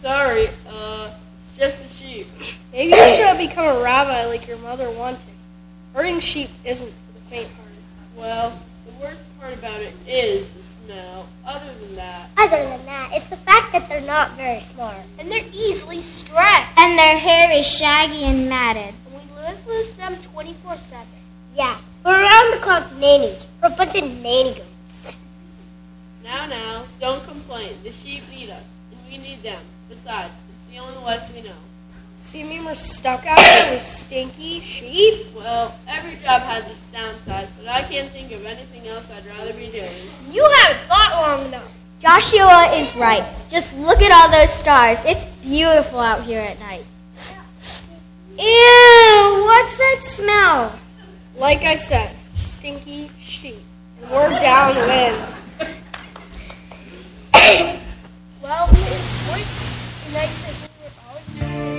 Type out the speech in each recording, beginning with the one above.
Sorry, it's just a sheep. Maybe you should become a rabbi like your mother wanted. Herding sheep isn't for the faint-hearted. Well, the worst part about it is the smell. Other than that, it's the fact that they're not very smart. And they're easily stressed. And their hair is shaggy and matted. And we lose them 24/7. Yeah, we're around the clock nannies. We're a bunch of nanny goats. Now, don't complain. The sheep need us, and we need them. Besides, it's the only life we know. So you mean we're stuck out here with stinky sheep? Well, every job has its downside, but I can't think of anything else I'd rather be doing. You haven't thought long enough. Joshua is right. Just look at all those stars. It's beautiful out here at night. Ew, what's that smell? Like I said, stinky sheep. And we're downwind. Well, it's quite nice that we were always...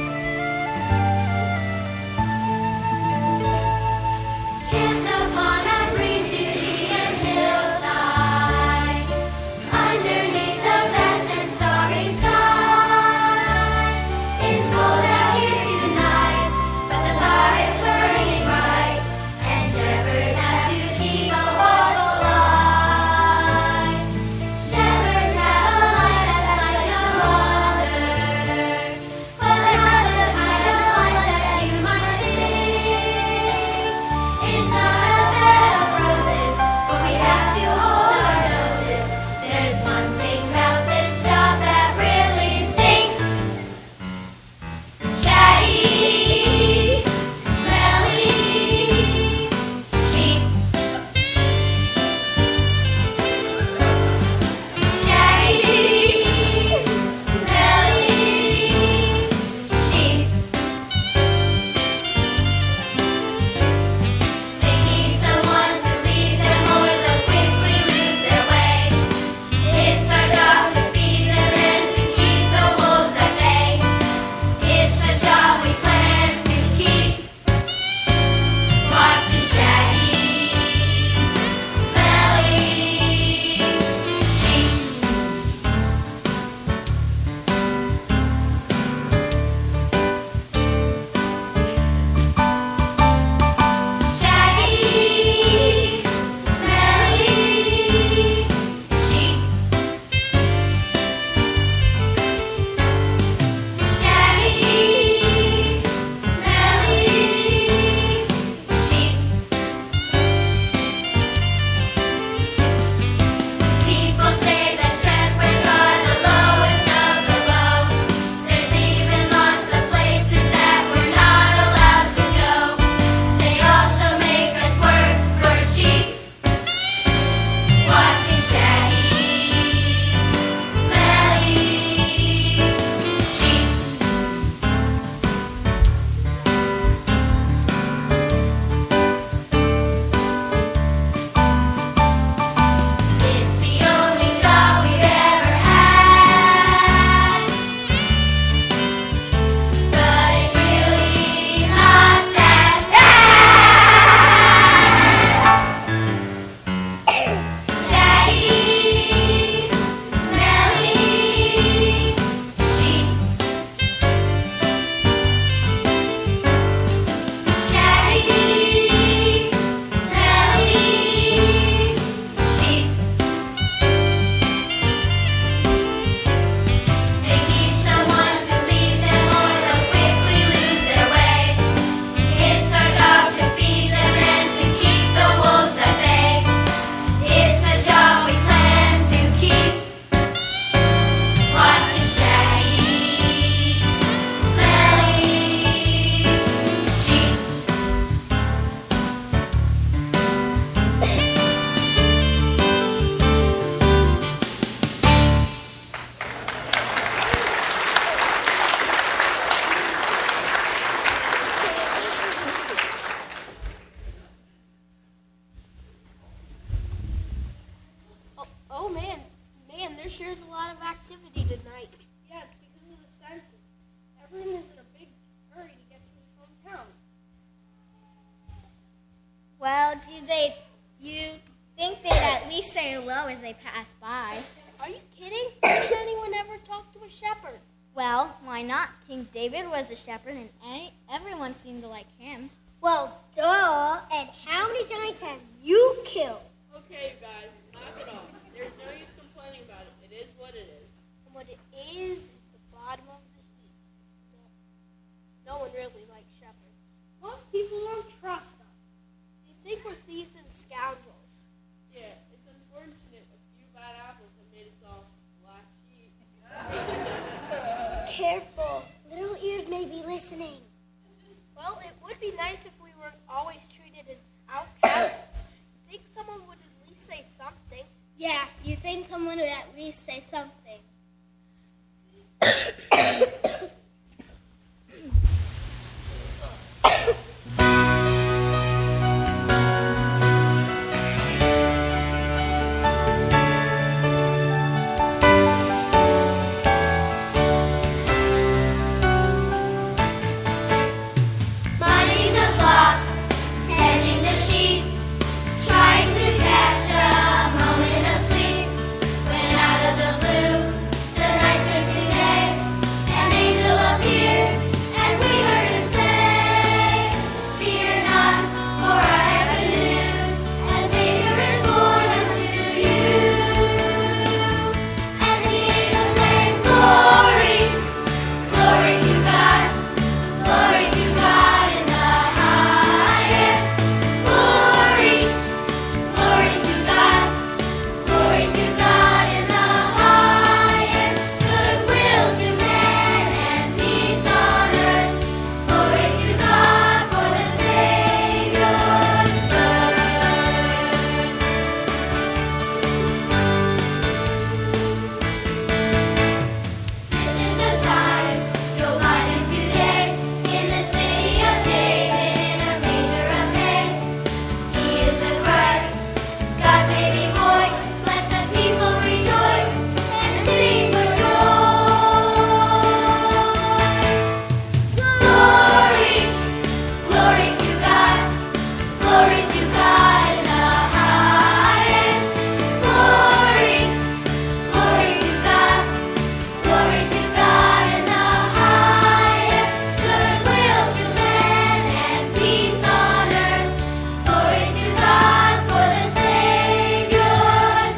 there sure is a lot of activity tonight. Yes, because of the census. Everyone is in a big hurry to get to his hometown. Well, you think they'd at least say hello as they pass by? Are you kidding? Does anyone ever talk to a shepherd? Well, why not? King David was a shepherd, and everyone seemed to like him. Well, duh. And how many giants have you killed? Okay, you guys, knock it off. There's no use complaining about it. It is what it is. And what it is the bottom of the heap. No one really likes shepherds. Most people don't trust us. They think we're thieves and scoundrels. Yeah, it's unfortunate a few bad apples have made us all black sheep. Careful. Little ears may be listening. Well, it would be nice if we weren't always treated as outcasts. I think someone would at least say something. Yeah, you think someone would at least say something. Minding the flock, tending the sheep, trying to catch a moment of sleep. When out of the blue, the night turned to day, an angel appeared, and we heard him say, "Fear not, for I have good news, a Savior is born unto you." And the angel sang, "Glory, glory to God, glory to God in the highest. Glory, glory to God, glory to God in the highest. Goodwill to men and peace on earth. Glory to God for the Savior's birth." This is the time you'll find him today, in the city of David, in a manger of hay. He is the Christ, God's baby boy. Let the people rejoice and sing for joy. Glory, glory to God, glory to God in the highest. Glory, glory to God, glory to God in the highest. Goodwill to men and peace on earth. Glory to God for the Savior's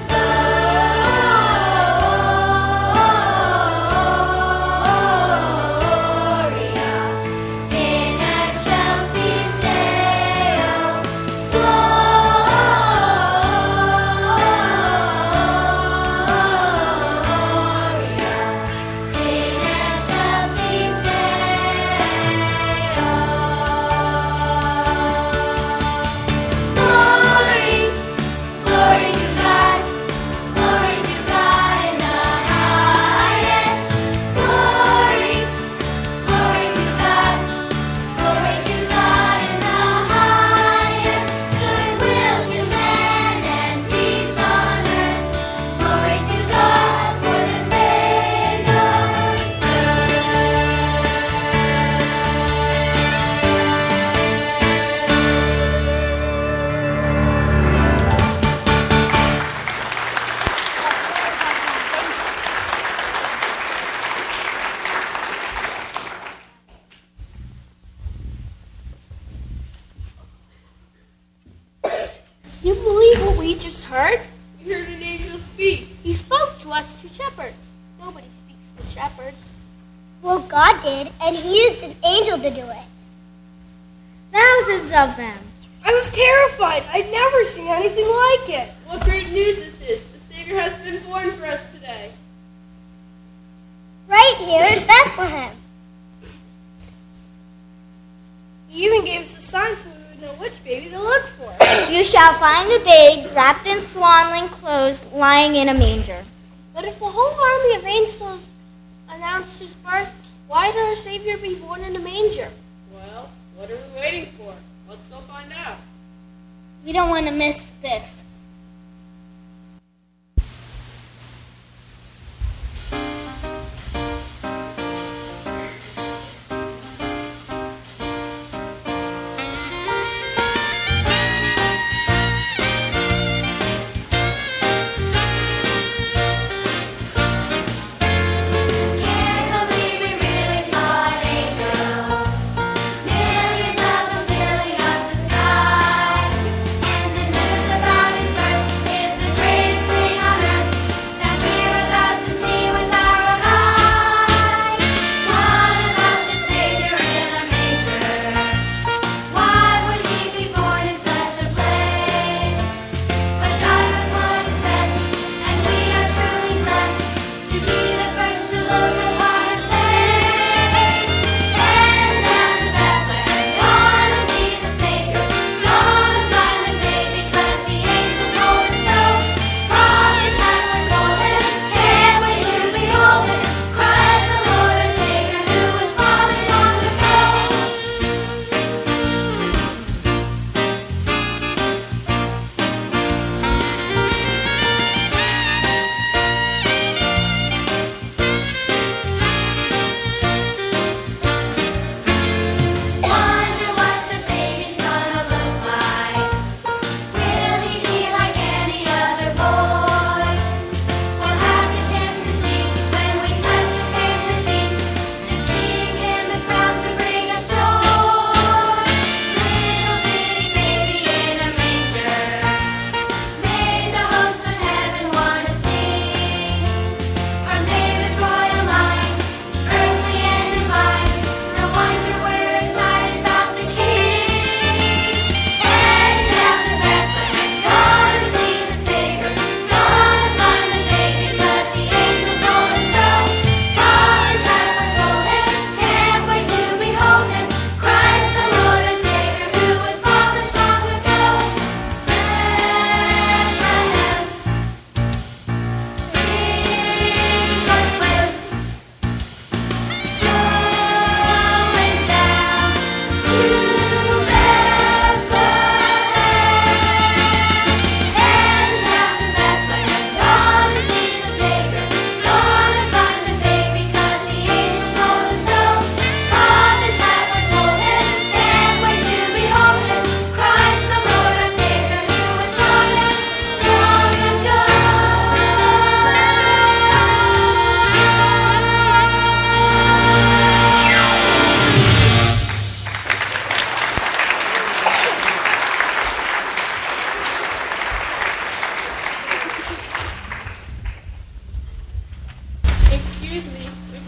Gloria. In excelsis Deo, Gloria. In excelsis Deo. Glory, glory to God, glory to God in the highest. Glory, glory to God, glory to God in the highest. Goodwill to men and peace on earth. Glory to God for the Savior's Can you believe what we just heard? We heard an angel speak. He spoke to us two shepherds. Nobody speaks to shepherds. Well, God did, and He used an angel to do it. Thousands of them. I was terrified. I'd never seen anything like it. What great news this is. The Savior has been born for us today. Right here in Bethlehem. He even gave us a sign so we would know which baby to look for. You shall find the babe wrapped in swaddling clothes, lying in a manger. But if a whole army of angels announced his birth, why did our Savior be born in a manger? Well, what are we waiting for? Let's go find out. We don't want to miss this. Carefully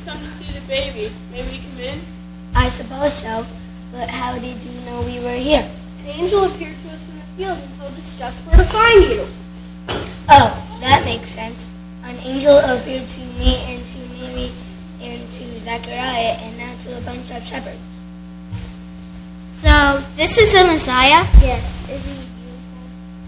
come to see the baby. May we come in? I suppose so. But how did you know we were here? An angel appeared to us in the field and told us just where to find you. Oh, that makes sense. An angel appeared to me and to Mary and to Zechariah and now to a bunch of shepherds. So, this is the Messiah? Yes, isn't he beautiful?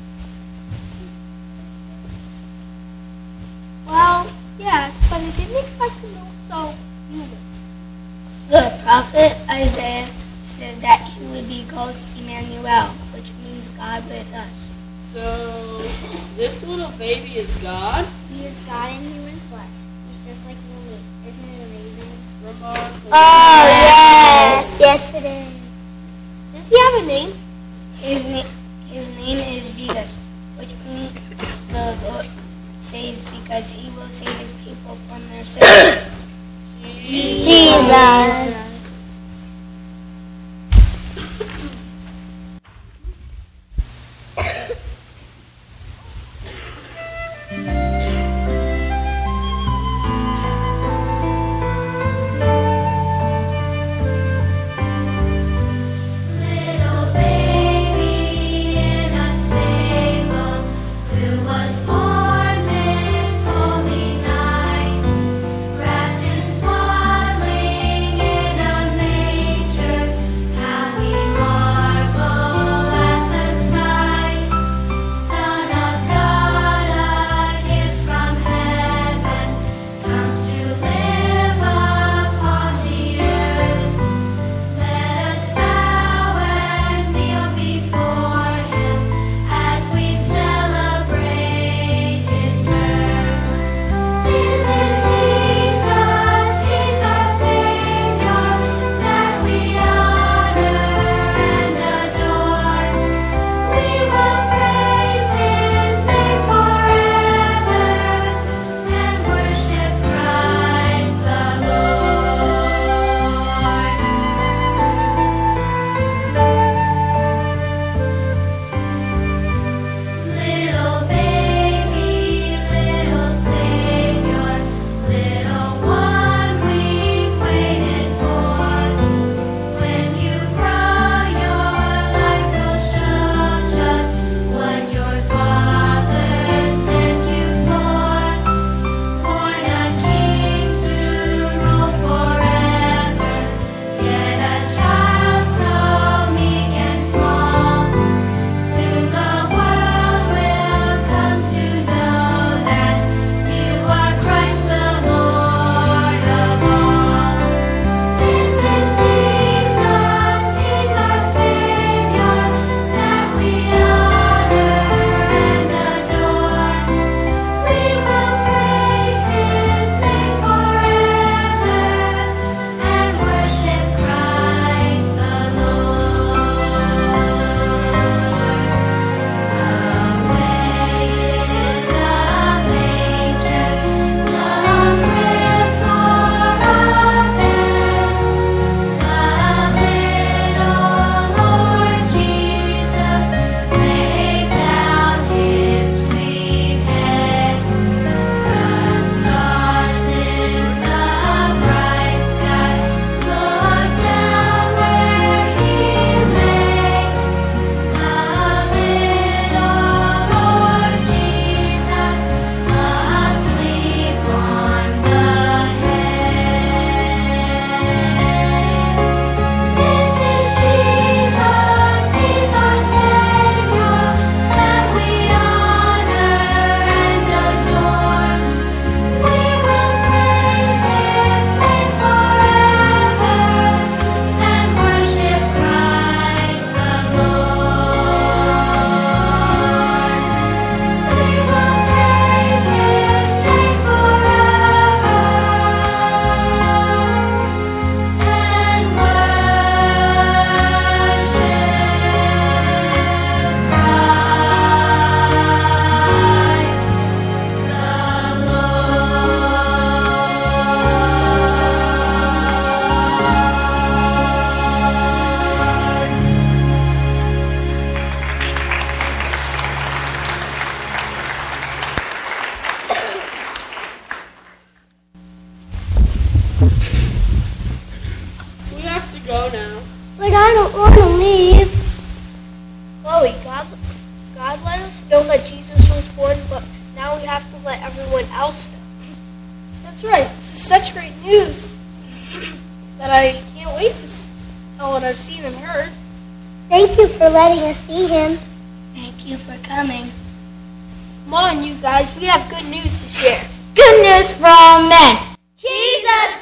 Well, yes, but I didn't expect to look so human. The prophet Isaiah said that he would be called Emmanuel, which means God with us. So, this little baby is God? He is God in human flesh. He's just like you and me. Isn't it amazing? Remarkable. Oh, yes. Yes, it is. Does he have a name? His name is Jesus, which means the Lord saves, because he will save his people from their sins. Jesus. Little baby in a stable, who was born this holy night, wrapped in swaddling in a great news that I can't wait to tell what I've seen and heard. Thank you for letting us see him. Thank you for coming. Come on, you guys. We have good news to share. Good news from men. Jesus